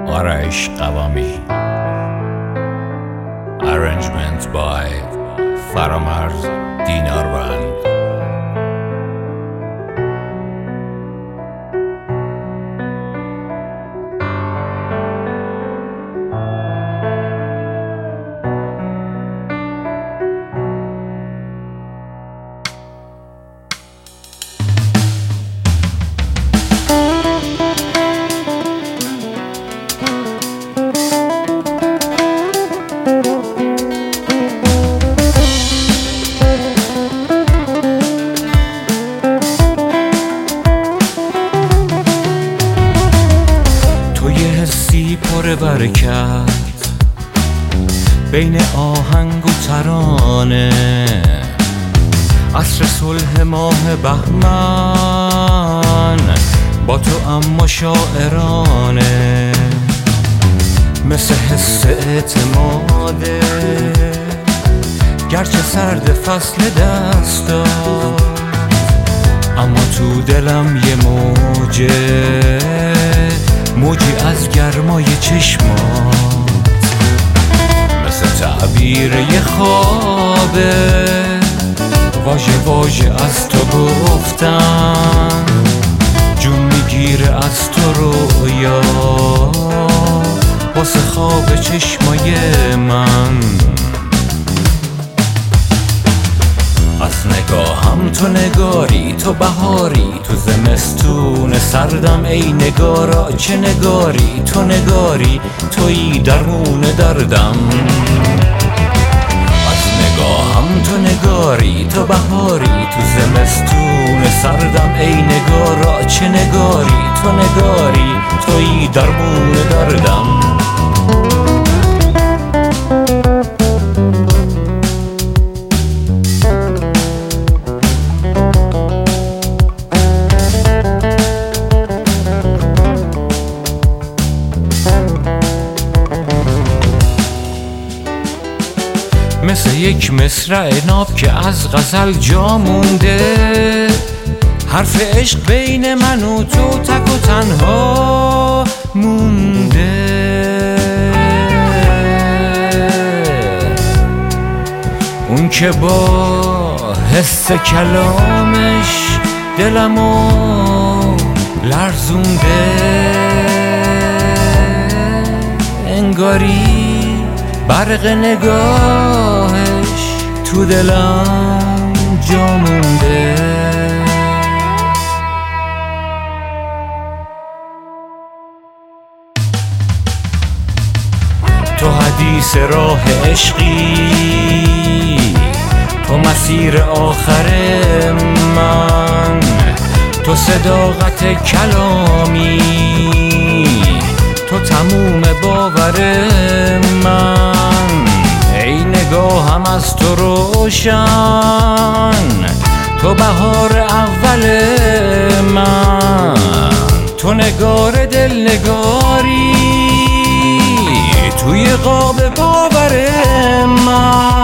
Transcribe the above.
Arash Qawami. Arrangement by Faramarz Dinarvand. پر برکت بین آهنگ و ترانه، عصر صلح ماه بهمن با تو اما شاعرانه، مثل حس اعتماده گرچه سرد فصل دست داد، اما تو دلم یه موجی از گرمای چشمات، مثل تعبیر یه خوابه واژه از تو گفتم، جون میگیره از تو رویا واسه خواب چشمای من. از نگاهم تو نگاری، تو بهاری، تو زمستون سردم ای نگارا چه نگاری، تو نگاری تویی درمون دردم. از نگاهم تو نگاری، تو بهاری، تو زمستون سردم ای نگارا چه نگاری، تو نگاری تویی درمون دردم. مثل یک مصرع ناب که از غزل جا مونده، حرف عشق بین من و تو تک و تنها مونده. اون که با حس کلامش دلمو لرزونده، انگاری برق نگاهش تو دلم جا مونده. تو حدیث راه عشقی، تو مسیر آخر من، تو صداقت کلامی، تو تموم باور من، ای نگاهم از تو روشن، تو بهار اول من، تو نگار دل نگاری توی قاب باور من.